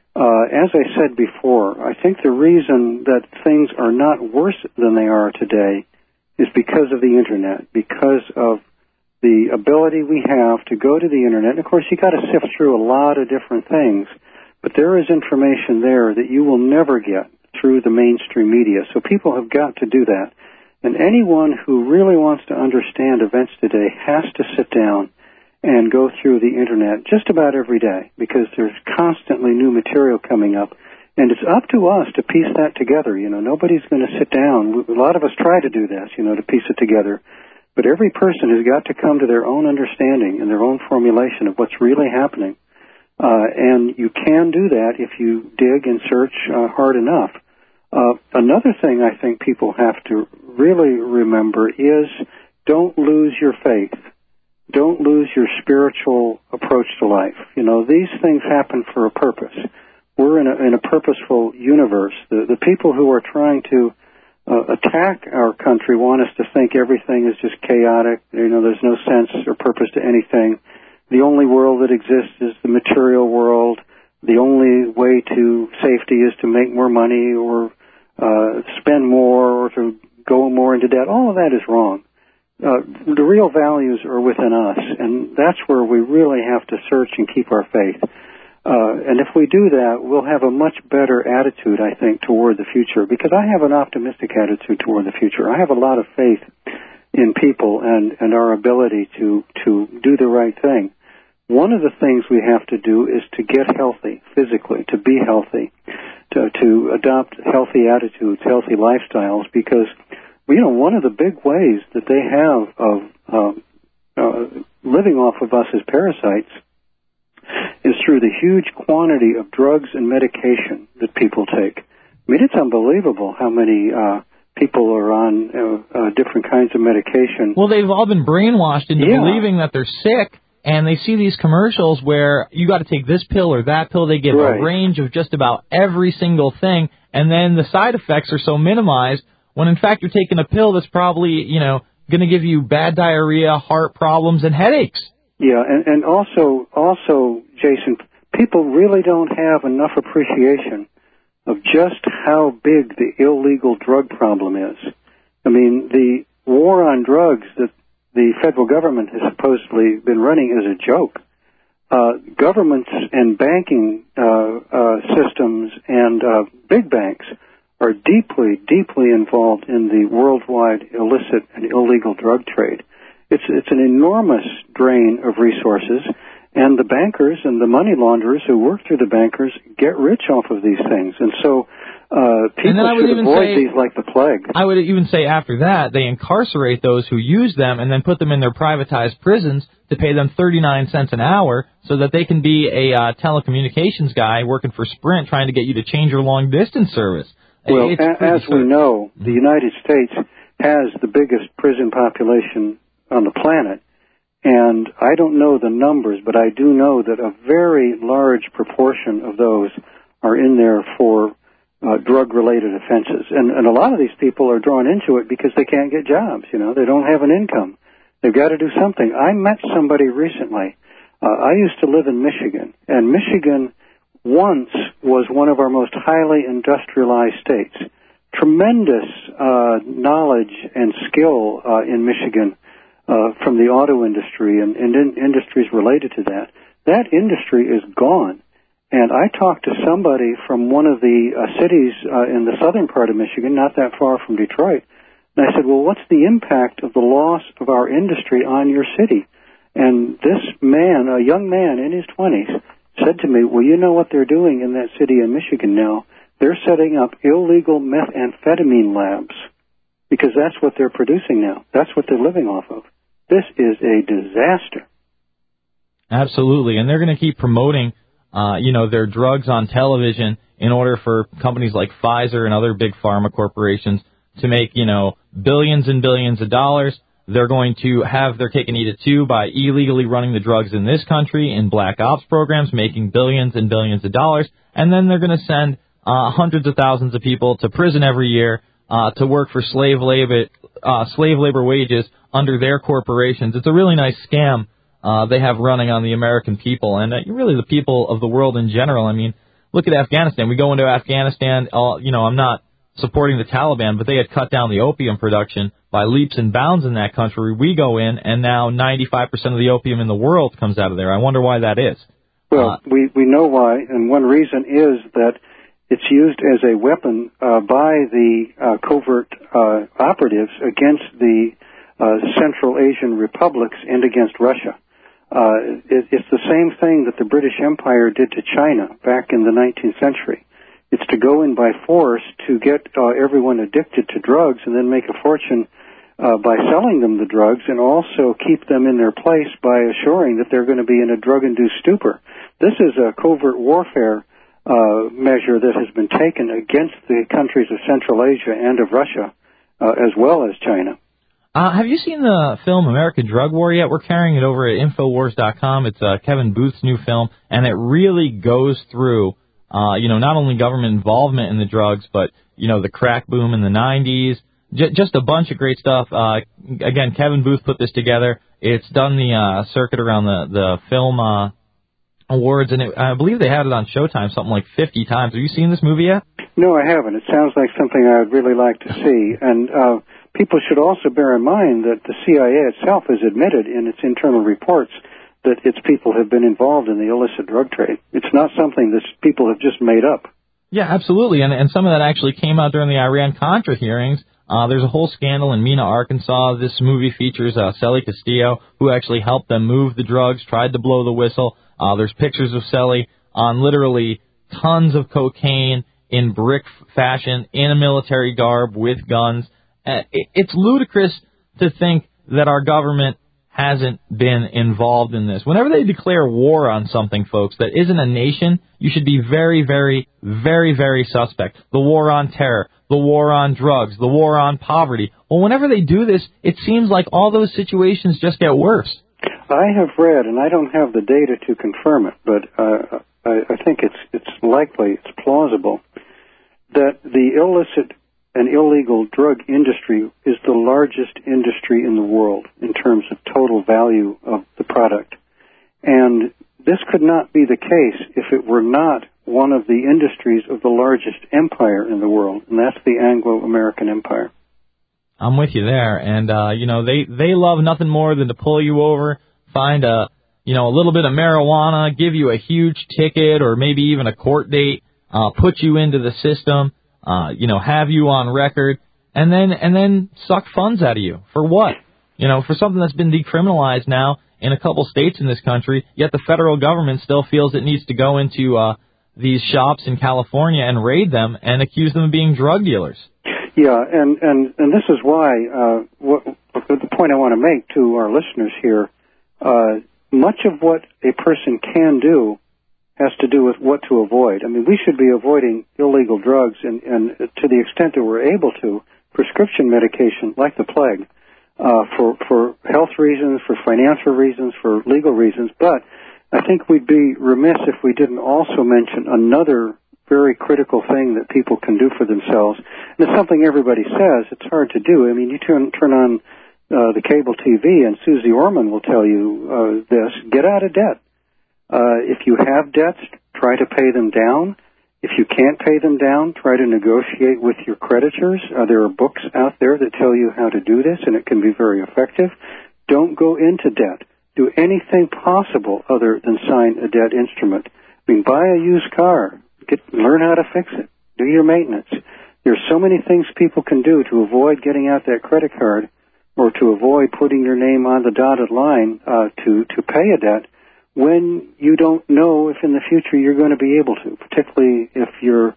As I said before, I think the reason that things are not worse than they are today is because of the Internet, because of the ability we have to go to the Internet. And of course, you got to sift through a lot of different things, but there is information there that you will never get through the mainstream media. So people have got to do that. And anyone who really wants to understand events today has to sit down and go through the Internet just about every day because there's constantly new material coming up. And it's up to us to piece that together. You know, nobody's going to sit down. A lot of us try to do this, you know, to piece it together. But every person has got to come to their own understanding and their own formulation of what's really happening. And you can do that if you dig and search hard enough. Another thing I think people have to really remember is don't lose your faith. Don't lose your spiritual approach to life. You know, these things happen for a purpose. We're in a purposeful universe. The people who are trying to attack our country want us to think everything is just chaotic. You know, there's no sense or purpose to anything. The only world that exists is the material world. The only way to safety is to make more money or spend more or to go more into debt. All of that is wrong. The real values are within us, and that's where we really have to search and keep our faith. And if we do that, we'll have a much better attitude, I think, toward the future, because I have an optimistic attitude toward the future. I have a lot of faith in people and our ability to do the right thing. One of the things we have to do is to get healthy physically, to be healthy, to adopt healthy attitudes, healthy lifestyles, because, you know, one of the big ways that they have of living off of us as parasites is through the huge quantity of drugs and medication that people take. I mean, it's unbelievable how many people are on different kinds of medication. Well, they've all been brainwashed into believing that they're sick, and they see these commercials where you got to take this pill or that pill. They give a range of just about every single thing, and then the side effects are so minimized when, in fact, you're taking a pill that's probably, going to give you bad diarrhea, heart problems, and headaches. Yeah, and also, Jason, people really don't have enough appreciation of just how big the illegal drug problem is. I mean, the war on drugs that the federal government has supposedly been running is a joke. Governments and banking systems and big banks are deeply, deeply involved in the worldwide illicit and illegal drug trade. It's an enormous drain of resources, and the bankers and the money launderers who work through the bankers get rich off of these things. And so people should avoid these like the plague. I would even say after that, they incarcerate those who use them and then put them in their privatized prisons to pay them 39 cents an hour so that they can be a telecommunications guy working for Sprint trying to get you to change your long-distance service. Well, as we know, the United States has the biggest prison population on the planet. And I don't know the numbers, but I do know that a very large proportion of those are in there for drug-related offenses. And a lot of these people are drawn into it because they can't get jobs, They don't have an income. They've got to do something. I met somebody recently. I used to live in Michigan, and Michigan once was one of our most highly industrialized states. Tremendous knowledge and skill in Michigan from the auto industry and industries related to that. That industry is gone. And I talked to somebody from one of the cities in the southern part of Michigan, not that far from Detroit, and I said, well, what's the impact of the loss of our industry on your city? And this man, a young man in his 20s, said to me, well, you know what they're doing in that city in Michigan now? They're setting up illegal methamphetamine labs because that's what they're producing now. That's what they're living off of. This is a disaster. Absolutely, and they're going to keep promoting, their drugs on television in order for companies like Pfizer and other big pharma corporations to make, billions and billions of dollars. They're going to have their cake and eat it too by illegally running the drugs in this country in black ops programs, making billions and billions of dollars, and then they're going to send hundreds of thousands of people to prison every year to work for slave labor wages under their corporations. It's a really nice scam they have running on the American people and really the people of the world in general. I mean, look at Afghanistan. We go into Afghanistan, I'm not supporting the Taliban, but they had cut down the opium production by leaps and bounds in that country. We go in, and now 95% of the opium in the world comes out of there. I wonder why that is. Well, we know why, and one reason is that it's used as a weapon by the covert operatives against the Central Asian republics and against Russia. It's the same thing that the British Empire did to China back in the 19th century. It's to go in by force to get everyone addicted to drugs and then make a fortune by selling them the drugs and also keep them in their place by assuring that they're going to be in a drug-induced stupor. This is a covert warfare measure that has been taken against the countries of Central Asia and of Russia as well as China. Have you seen the film American Drug War yet? We're carrying it over at Infowars.com. It's Kevin Booth's new film, and it really goes through not only government involvement in the drugs, but, the crack boom in the 90s, just a bunch of great stuff. Again, Kevin Booth put this together. It's done the circuit around the film awards, and I believe they had it on Showtime something like 50 times. Have you seen this movie yet? No, I haven't. It sounds like something I'd really like to see. And people should also bear in mind that the CIA itself has admitted in its internal reports that its people have been involved in the illicit drug trade. It's not something that people have just made up. Yeah, absolutely, and some of that actually came out during the Iran-Contra hearings. There's a whole scandal in Mena, Arkansas. This movie features Celly Castillo, who actually helped them move the drugs, tried to blow the whistle. There's pictures of Celly on literally tons of cocaine in brick fashion, in a military garb, with guns. It's ludicrous to think that our government hasn't been involved in this. Whenever they declare war on something, folks, that isn't a nation, you should be very, very, very, very suspect. The war on terror, the war on drugs, the war on poverty. Well, whenever they do this, it seems like all those situations just get worse. I have read, and I don't have the data to confirm it, but I think it's likely, it's plausible, that the illicit and illegal drug industry is the largest industry in the world in terms of total value of the product. And this could not be the case if it were not one of the industries of the largest empire in the world, and that's the Anglo-American Empire. I'm with you there, and they love nothing more than to pull you over, find a little bit of marijuana, give you a huge ticket or maybe even a court date, put you into the system, have you on record, and then suck funds out of you. For what? For something that's been decriminalized now in a couple states in this country, yet the federal government still feels it needs to go into these shops in California and raid them and accuse them of being drug dealers. Yeah, and this is why the point I want to make to our listeners here, much of what a person can do has to do with what to avoid. I mean, we should be avoiding illegal drugs and to the extent that we're able to, prescription medication like the plague, for health reasons, for financial reasons, for legal reasons. But I think we'd be remiss if we didn't also mention another very critical thing that people can do for themselves. And it's something everybody says. It's hard to do. I mean, you turn on the cable TV, and Susie Orman will tell you this: get out of debt. If you have debts, try to pay them down. If you can't pay them down, try to negotiate with your creditors. There are books out there that tell you how to do this, and it can be very effective. Don't go into debt. Do anything possible other than sign a debt instrument. I mean, buy a used car. Learn how to fix it. Do your maintenance. There's so many things people can do to avoid getting out that credit card or to avoid putting your name on the dotted line to pay a debt when you don't know if in the future you're going to be able to, particularly if you're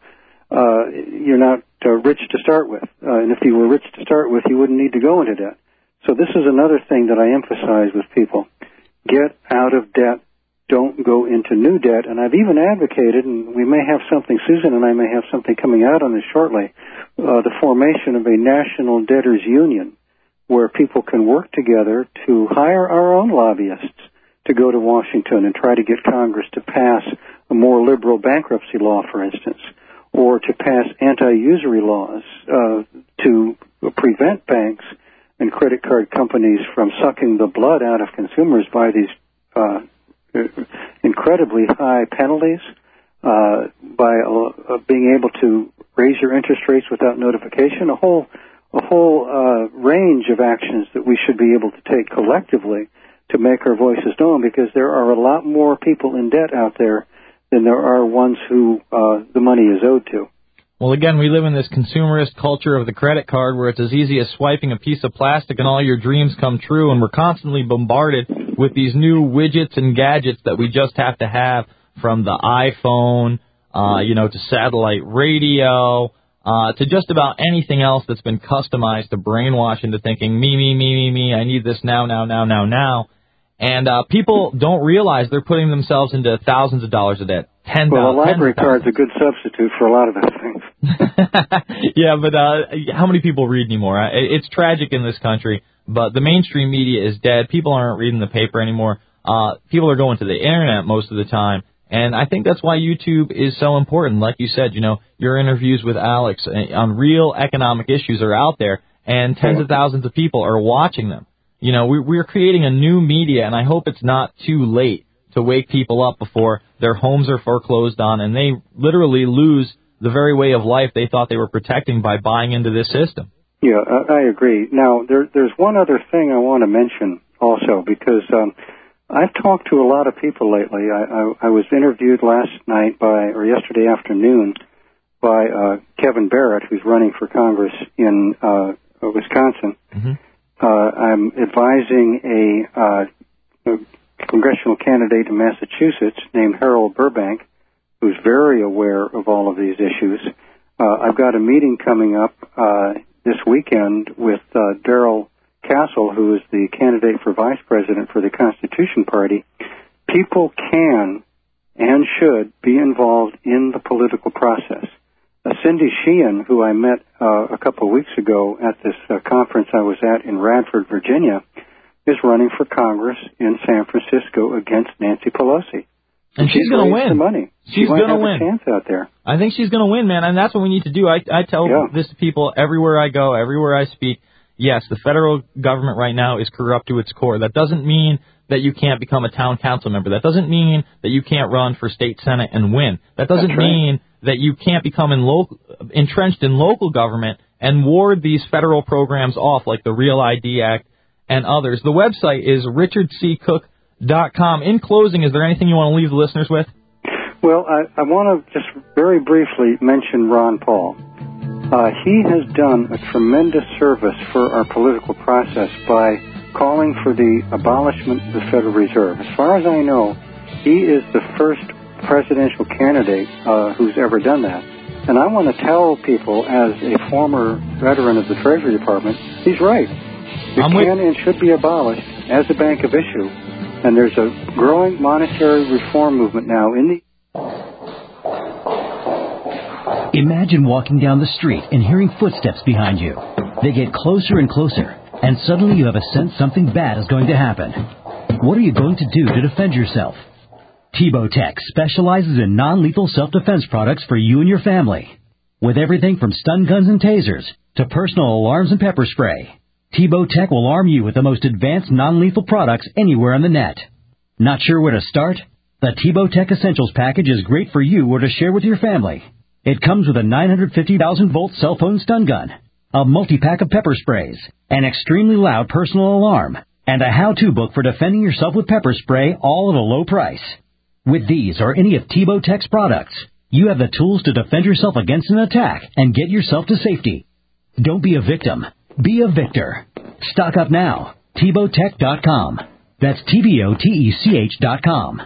not rich to start with. And if you were rich to start with, you wouldn't need to go into debt. So this is another thing that I emphasize with people. Get out of debt. Don't go into new debt. And I've even advocated, and we may have something, Susan and I may have something coming out on this shortly, the formation of a national debtors union where people can work together to hire our own lobbyists to go to Washington and try to get Congress to pass a more liberal bankruptcy law, for instance, or to pass anti-usury laws to prevent banks and credit card companies from sucking the blood out of consumers by these incredibly high penalties, by being able to raise your interest rates without notification, a whole range of actions that we should be able to take collectively to make our voices known, because there are a lot more people in debt out there than there are ones who the money is owed to. Well, again, we live in this consumerist culture of the credit card where it's as easy as swiping a piece of plastic and all your dreams come true, and we're constantly bombarded with these new widgets and gadgets that we just have to have, from the iPhone, to satellite radio, to just about anything else that's been customized to brainwash into thinking, me, I need this now. And people don't realize they're putting themselves into thousands of dollars of debt. Well, a library card's a good substitute for a lot of those things. Yeah, but how many people read anymore? It's tragic in this country, but the mainstream media is dead. People aren't reading the paper anymore. People are going to the internet most of the time, and I think that's why YouTube is so important. Like you said, your interviews with Alex on real economic issues are out there, and tens of thousands of people are watching them. We're creating a new media, and I hope it's not too late to wake people up before their homes are foreclosed on and they literally lose the very way of life they thought they were protecting by buying into this system. Yeah, I agree. Now, there's one other thing I want to mention also, because I've talked to a lot of people lately. I was interviewed yesterday afternoon by Kevin Barrett, who's running for Congress in Wisconsin. Mm-hmm. I'm advising a congressional candidate in Massachusetts named Harold Burbank, who's very aware of all of these issues. I've got a meeting coming up this weekend with Darrell Castle, who is the candidate for vice president for the Constitution Party, people can and should be involved in the political process. Cindy Sheehan, who I met a couple of weeks ago at this conference I was at in Radford, Virginia, is running for Congress in San Francisco against Nancy Pelosi. And she's going to win. Some money. She's going to win. A chance out there. I think she's going to win, man, and that's what we need to do. I tell this to people everywhere I go, everywhere I speak. Yes, the federal government right now is corrupt to its core. That doesn't mean that you can't become a town council member. That doesn't mean that you can't run for state senate and win. That doesn't mean that you can't become entrenched in local government and ward these federal programs off, like the Real ID Act and others. The website is richardccook.com. In closing, is there anything you want to leave the listeners with? Well, I want to just very briefly mention Ron Paul. He has done a tremendous service for our political process by calling for the abolishment of the Federal Reserve. As far as I know, he is the first presidential candidate who's ever done that. And I want to tell people, as a former veteran of the Treasury Department, he's right. It can and should be abolished as a bank of issue. And there's a growing monetary reform movement now in the... Imagine walking down the street and hearing footsteps behind you. They get closer and closer, and suddenly you have a sense something bad is going to happen. What are you going to do to defend yourself? Tebow Tech specializes in non-lethal self-defense products for you and your family. With everything from stun guns and tasers to personal alarms and pepper spray, Tebow Tech will arm you with the most advanced non-lethal products anywhere on the net. Not sure where to start? The Tebow Tech Essentials package is great for you or to share with your family. It comes with a 950,000-volt cell phone stun gun, a multi-pack of pepper sprays, an extremely loud personal alarm, and a how-to book for defending yourself with pepper spray, all at a low price. With these or any of Tebow Tech's products, you have the tools to defend yourself against an attack and get yourself to safety. Don't be a victim. Be a victor. Stock up now. TebowTech.com. That's TebowTech.com.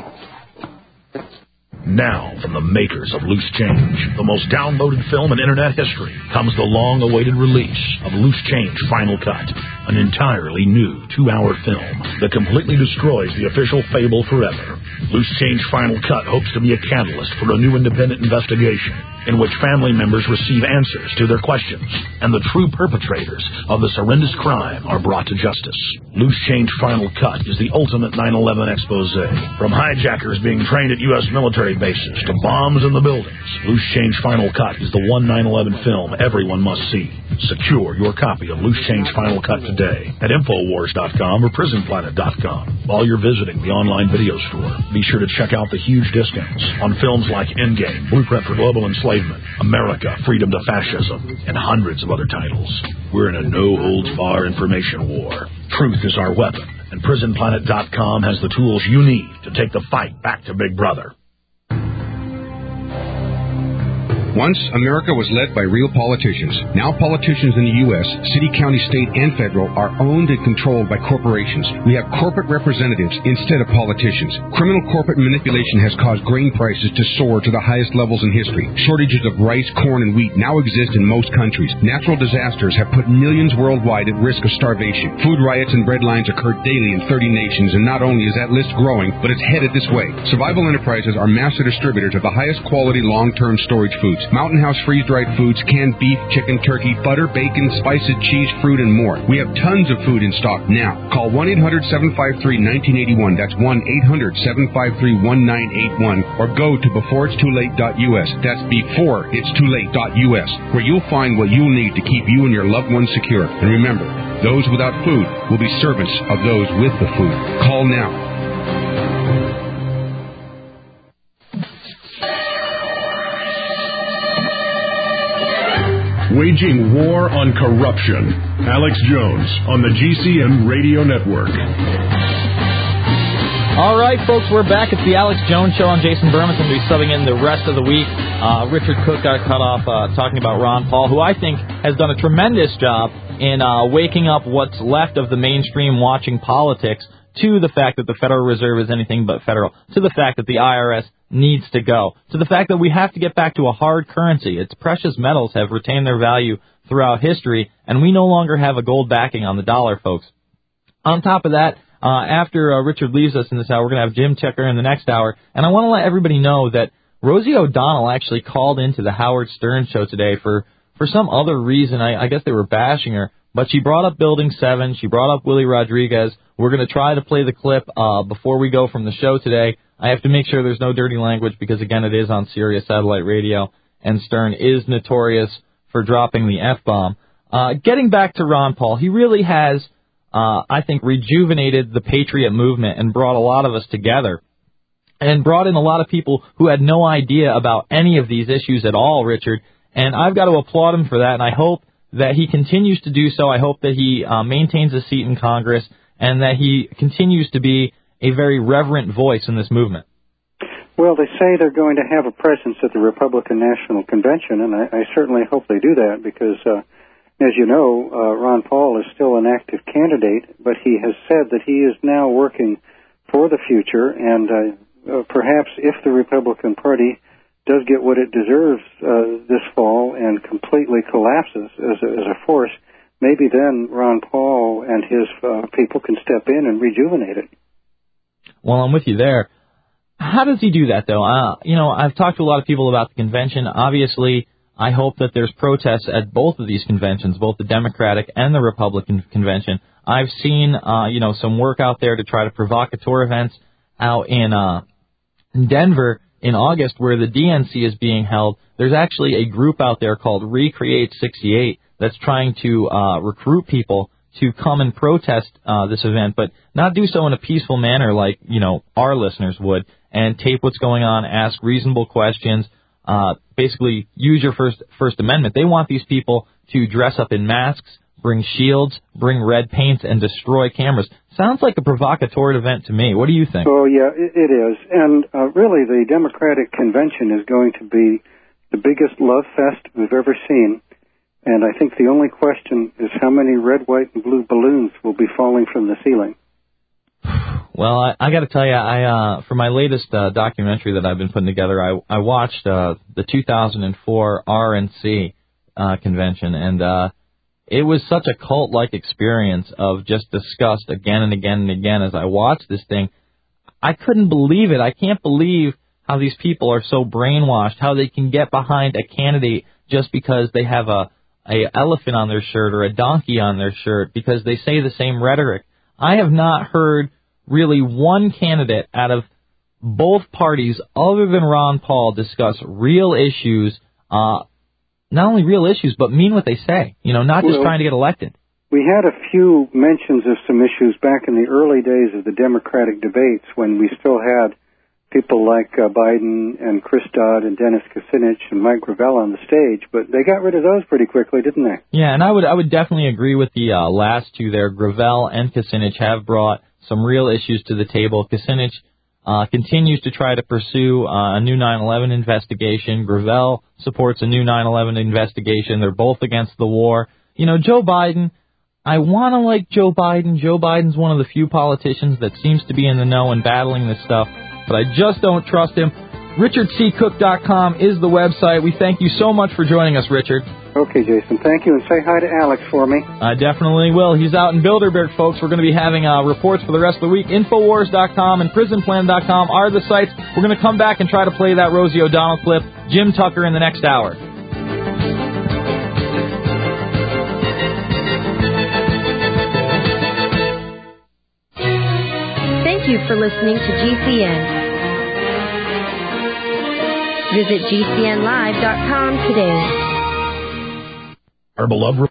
Now, from the makers of Loose Change, the most downloaded film in Internet history, comes the long-awaited release of Loose Change Final Cut, an entirely new 2-hour film that completely destroys the official fable forever. Loose Change Final Cut hopes to be a catalyst for a new independent investigation in which family members receive answers to their questions, and the true perpetrators of this horrendous crime are brought to justice. Loose Change Final Cut is the ultimate 9/11 expose. From hijackers being trained at U.S. military bases to bombs in the buildings, Loose Change Final Cut is the one 9/11 film everyone must see. Secure your copy of Loose Change Final Cut today at Infowars.com or PrisonPlanet.com. While you're visiting the online video store, be sure to check out the huge discounts on films like Endgame, Blueprint for Global Enslavement, America, Freedom to Fascism, and hundreds of other titles. We're in a no-holds-barred information war. Truth is our weapon, and PrisonPlanet.com has the tools you need to take the fight back to Big Brother. Once, America was led by real politicians. Now politicians in the U.S., city, county, state, and federal are owned and controlled by corporations. We have corporate representatives instead of politicians. Criminal corporate manipulation has caused grain prices to soar to the highest levels in history. Shortages of rice, corn, and wheat now exist in most countries. Natural disasters have put millions worldwide at risk of starvation. Food riots and bread lines occur daily in 30 nations, and not only is that list growing, but it's headed this way. Survival Enterprises are master distributors of the highest quality long-term storage foods. Mountain House freeze-dried foods, canned beef, chicken, turkey, butter, bacon, spices, cheese, fruit, and more. We have tons of food in stock now. Call 1-800-753-1981. That's 1-800-753-1981. Or go to beforeitstoolate.us. That's beforeitstoolate.us, where you'll find what you'll need to keep you and your loved ones secure. And remember, those without food will be servants of those with the food. Call now. Waging war on corruption. Alex Jones on the GCN Radio Network. All right, folks, we're back. It's the Alex Jones Show. I'm Jason Bermas. I'm going to be subbing in the rest of the week. Richard Cook got cut off talking about Ron Paul, who I think has done a tremendous job in waking up what's left of the mainstream watching politics to the fact that the Federal Reserve is anything but federal, to the fact that the IRS needs to go, to the fact that we have to get back to a hard currency. Its precious metals have retained their value throughout history, and we no longer have a gold backing on the dollar, folks. On top of that, after Richard leaves us in this hour, we're going to have Jim Tucker in the next hour, and I want to let everybody know that Rosie O'Donnell actually called into the Howard Stern show today for some other reason. I guess they were bashing her, but she brought up Building 7, she brought up Willie Rodriguez. We're going to try to play the clip before we go from the show today. I have to make sure there's no dirty language because, again, it is on Sirius Satellite Radio, and Stern is notorious for dropping the F-bomb. Getting back to Ron Paul, he really has, I think, rejuvenated the Patriot movement and brought a lot of us together and brought in a lot of people who had no idea about any of these issues at all, Richard. And I've got to applaud him for that, and I hope that he continues to do so. I hope that he maintains a seat in Congress and that he continues to be a very reverent voice in this movement. Well, they say they're going to have a presence at the Republican National Convention, and I certainly hope they do that because, as you know, Ron Paul is still an active candidate, but he has said that he is now working for the future, and perhaps if the Republican Party does get what it deserves this fall and completely collapses as a force, maybe then Ron Paul and his people can step in and rejuvenate it. Well, I'm with you there. How does he do that, though? I've talked to a lot of people about the convention. Obviously, I hope that there's protests at both of these conventions, both the Democratic and the Republican convention. I've seen, some work out there to try to provocateur events out in Denver in August where the DNC is being held. There's actually a group out there called Recreate 68 that's trying to recruit people to come and protest this event, but not do so in a peaceful manner like, our listeners would, and tape what's going on, ask reasonable questions, basically use your First Amendment. They want these people to dress up in masks, bring shields, bring red paints, and destroy cameras. Sounds like a provocateur event to me. What do you think? Oh, yeah, it is. And really, the Democratic Convention is going to be the biggest love fest we've ever seen. And I think the only question is how many red, white, and blue balloons will be falling from the ceiling. Well, I got to tell you, for my latest documentary that I've been putting together, I watched the 2004 RNC convention, and it was such a cult-like experience of just disgust again and again and again as I watched this thing. I couldn't believe it. I can't believe how these people are so brainwashed, how they can get behind a candidate just because they have a elephant on their shirt or a donkey on their shirt because they say the same rhetoric. I have not heard really one candidate out of both parties other than Ron Paul discuss real issues, not only real issues, but mean what they say, not just trying to get elected. We had a few mentions of some issues back in the early days of the Democratic debates when we still had people like Biden and Chris Dodd and Dennis Kucinich and Mike Gravel on the stage, but they got rid of those pretty quickly, didn't they? Yeah, and I would definitely agree with the last two there. Gravel and Kucinich have brought some real issues to the table. Kucinich continues to try to pursue a new 9/11 investigation. Gravel supports a new 9/11 investigation. They're both against the war. Joe Biden, I want to like Joe Biden. Joe Biden's one of the few politicians that seems to be in the know and battling this stuff, but I just don't trust him. RichardCook.com is the website. We thank you so much for joining us, Richard. Okay, Jason. Thank you, and say hi to Alex for me. I definitely will. He's out in Bilderberg, folks. We're going to be having reports for the rest of the week. Infowars.com and PrisonPlan.com are the sites. We're going to come back and try to play that Rosie O'Donnell clip. Jim Tucker in the next hour. Thank you for listening to GCN. Visit GCNlive.com today. Our beloved